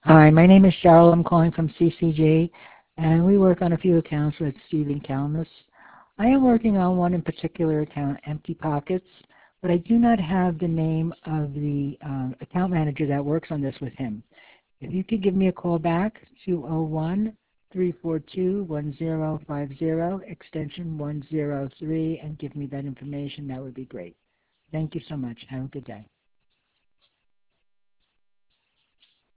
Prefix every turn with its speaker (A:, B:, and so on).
A: Hi, my name is Cheryl. I'm calling from CCG, and we work on a few accounts with Stephen Kalmus. I am working on one in particular account, Empty Pockets, but I do not have the name of the account manager that works on this with him. If you could give me a call back, 201-342-1050, extension 103, and give me that information, that would be great. Thank you so much. Have a good day.